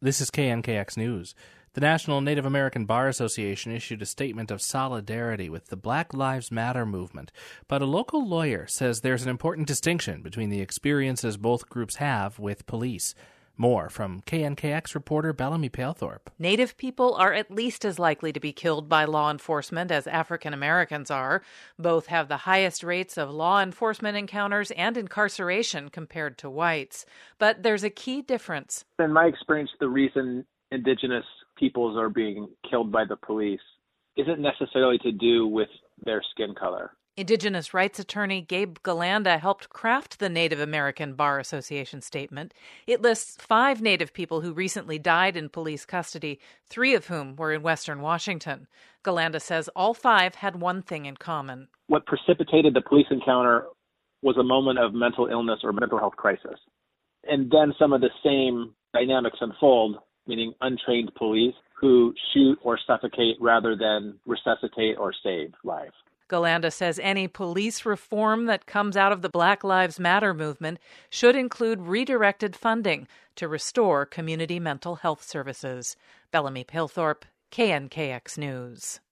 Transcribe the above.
This is KNKX News. The National Native American Bar Association issued a statement of solidarity with the Black Lives Matter movement, but a local lawyer says there's an important distinction between the experiences both groups have with police. More from KNKX reporter Bellamy Palethorpe. Native people are at least as likely to be killed by law enforcement as African Americans are. Both have the highest rates of law enforcement encounters and incarceration compared to whites. But there's a key difference. In my experience, the reason Indigenous peoples are being killed by the police isn't necessarily to do with their skin color. Indigenous rights attorney Gabe Galanda helped craft the Native American Bar Association statement. It lists 5 Native people who recently died in police custody, 3 of whom were in Western Washington. Galanda says all 5 had one thing in common. What precipitated the police encounter was a moment of mental illness or mental health crisis. And then some of the same dynamics unfold, meaning untrained police who shoot or suffocate rather than resuscitate or save lives. Galanda says any police reform that comes out of the Black Lives Matter movement should include redirected funding to restore community mental health services. Bellamy Palethorpe, KNKX News.